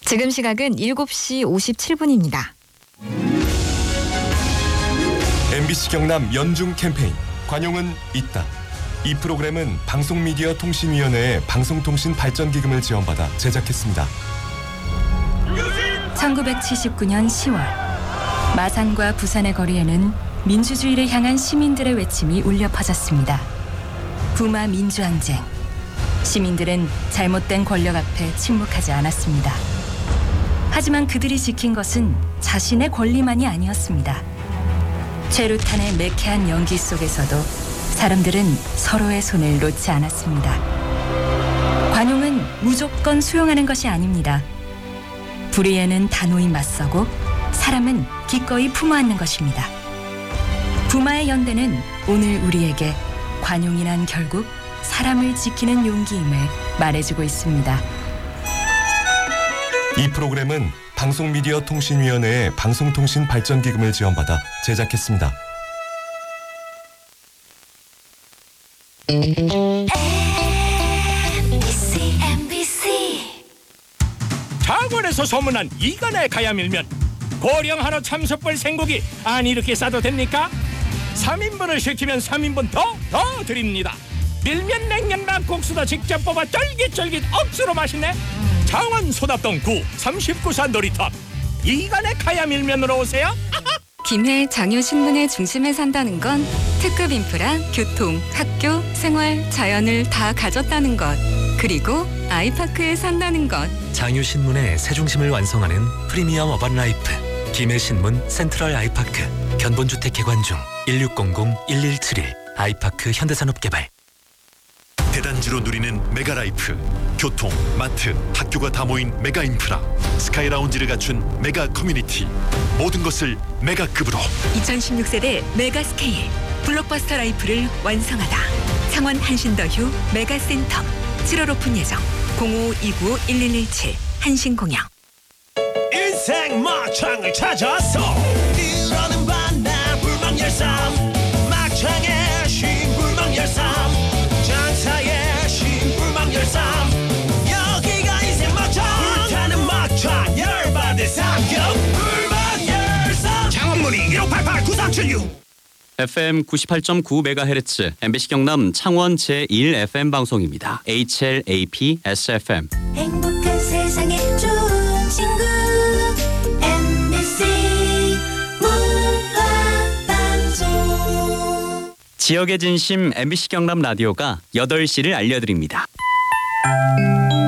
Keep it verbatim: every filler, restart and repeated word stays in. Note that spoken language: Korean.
지금 시각은 일곱 시 오십칠 분입니다. 엠비씨 경남 연중 캠페인 관용은 있다. 이 프로그램은 방송미디어통신위원회의 방송통신발전기금을 지원받아 제작했습니다. 천구백칠십구 년 시월 마산과 부산의 거리에는 민주주의를 향한 시민들의 외침이 울려 퍼졌습니다. 부마 민주항쟁. 시민들은 잘못된 권력 앞에 침묵하지 않았습니다. 하지만 그들이 지킨 것은 자신의 권리만이 아니었습니다. 최루탄의 매캐한 연기 속에서도 사람들은 서로의 손을 놓지 않았습니다. 관용은 무조건 수용하는 것이 아닙니다. 불의에는 단호히 맞서고 사람은 기꺼이 품어안는 것입니다. 부마의 연대는 오늘 우리에게 관용이란 결국 사람을 지키는 용기임을 말해주고 있습니다. 이 프로그램은 방송미디어통신위원회의 방송통신발전기금을 지원받아 제작했습니다. 엠비씨 엠비씨 창원에서 소문난 이간의 가야밀면 고령 한우 참숯불 생고기 안 이렇게 싸도 됩니까? 삼 인분을 시키면 삼 인분 더, 더 드립니다. 밀면 냉면밥 국수도 직접 뽑아 쫄깃쫄깃 억수로 맛있네. 창원 소답동 구 삼십구 사 놀이터 이간의 가야밀면으로 오세요. 김해 장유신문의 중심에 산다는 건 특급 인프라, 교통, 학교, 생활, 자연을 다 가졌다는 것. 그리고 아이파크에 산다는 것. 장유신문의 새 중심을 완성하는 프리미엄 어반 라이프. 김해신문 센트럴 아이파크. 견본주택 개관 중 일육공공 일일칠일. 아이파크 현대산업개발. 대단지로 누리는 메가라이프. 교통, 마트, 학교가 다 모인 메가인프라. 스카이라운지를 갖춘 메가 커뮤니티. 모든 것을 메가급으로. 이천십육 세대 메가스케일 블록버스터 라이프를 완성하다. 창원 한신더휴 메가센터 칠월 오픈 예정. 공오 이구오 일일일칠 한신공영. 인생 막창을 찾았어. 이러는 반나 불망열삼. 막창의 신불망열삼. 장사의 신불망열삼. 여기가 인생 막창. 불타는 막창 열받을 삼겹 불망열삼. 창원문의 일오팔팔 구삼칠육. 에프엠 구십팔 점 구 메가헤르츠 엠비씨 경남 창원 제일 에프엠 방송입니다. 에이치엘에이피 에스에프엠. 행복한 세상에 좋은 친구 엠비씨 문화방송. 지역의 진심 엠비씨 경남 라디오가 여덟 시를 알려드립니다.